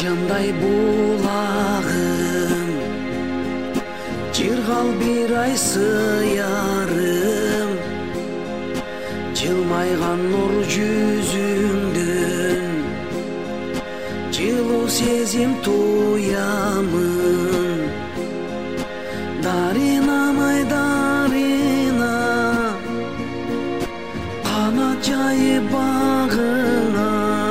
жылажандай булагым, жыргал бир ай сыярым, жылмайган нур жүзүңдөн жылуу сезим туямын. Даринамай дарина, канат жайып багыңа,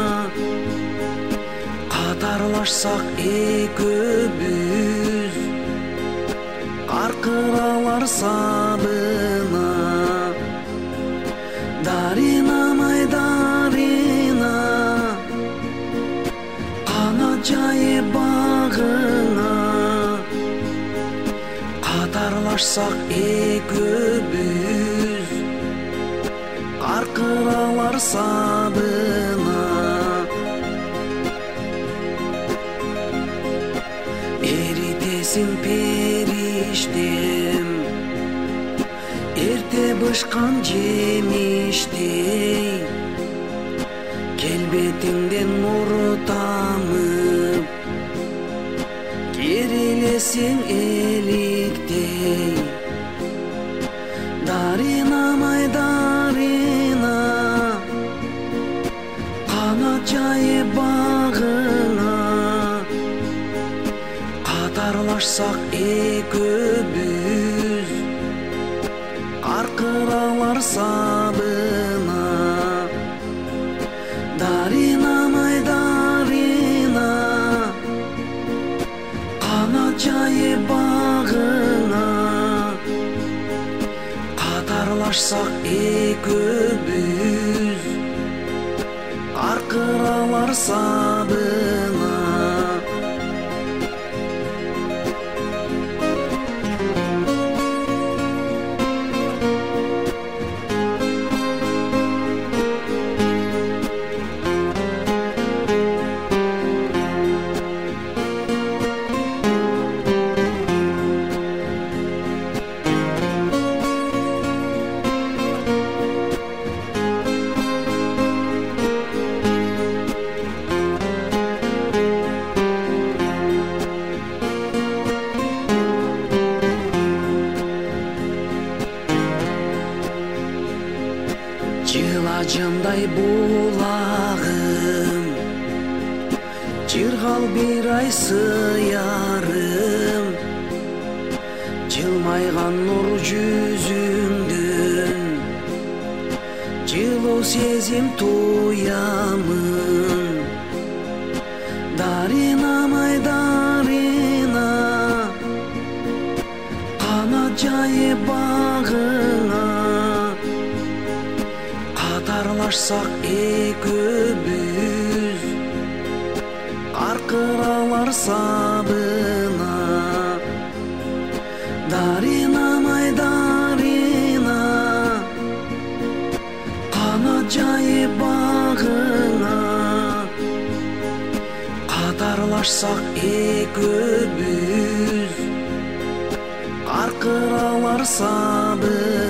катарлашсак экөөбүз каркыралар сабына. Даринамай дарина, канат жайып багыңа, катарлашсак экөөбүз каркыралар сабына. Эритесиң периштем, эрте бышкан жемиштей, келбетиңден нур тамып, керилесиң эликтей. Даринамай дарина, канат жайып багыңа, катарлашсак экөөбүз каркыралар сабына. Даринамай дарина, канат жайып багыңа, катарлашсак экөөбүз каркыралар сабына. Жылажандай булагым, жыргал бир ай сыярым, жылмайган нур жүзүңдөн жылуу сезим туямын. Даринамай дарина, канат жайып багыңа, катарлашсак экөөбүз каркыралар сабына. Даринамай дарина, канат жайып багыңа, катарлашсак экөөбүз каркыралар сабына.